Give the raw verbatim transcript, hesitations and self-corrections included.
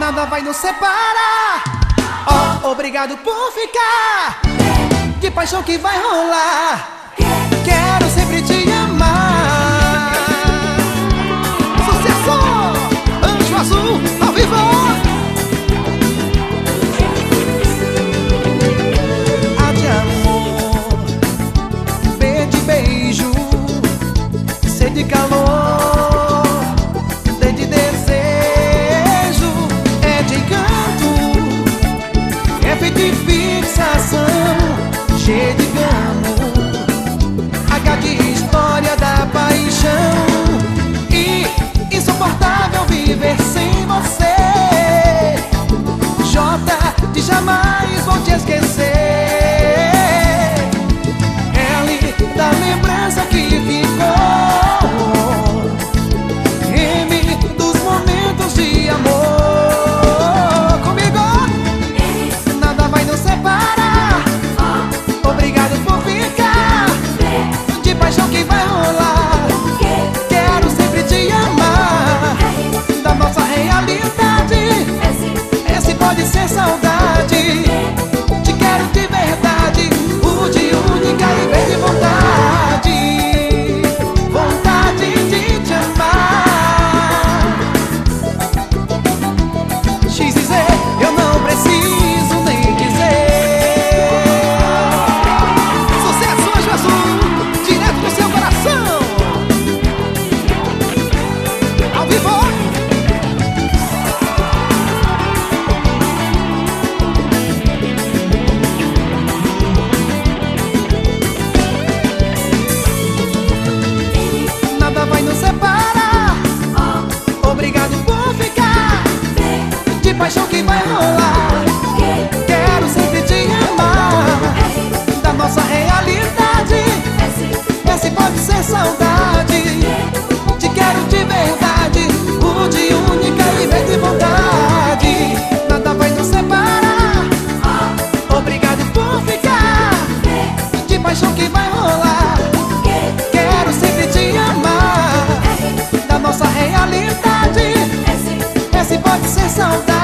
nada vai nos separar. Oh, obrigado por ficar. De paixão que vai rolar. Quero sempre te amar. Sucesso! Anjo Azul, ao vivo! A de amor, B de beijo, C de calor, D de desejo, E de encanto, F de fixação, G de gamo, H de história da paixão. E insuportável viver sem você. J de jamais vou te esquecer. L da lembrança que ficou. M dos momentos de amor. Comigo, nada vai nos separar. Obrigado por ficar. De paixão que vai rolar. Quero sempre te amar. Da nossa realidade. Esse pode ser saudade. Te quero de verdade. O de única e vez de vontade. Vontade de te amar. X e Z, eu não preciso nem dizer. Sucesso, Anjo Azul, direto do seu coração. Ao vivo. Nada vai nos separar. Obrigado por ficar. De paixão que vai rolar. Quero sempre te amar. Da nossa realidade. Esse pode ser saudade. Te quero de verdade. O de única e vez de vontade. Nada vai nos separar. Obrigado por ficar. De paixão que vai rolar. Quero sempre te amar. Da nossa realidade. Esse pode ser saudade.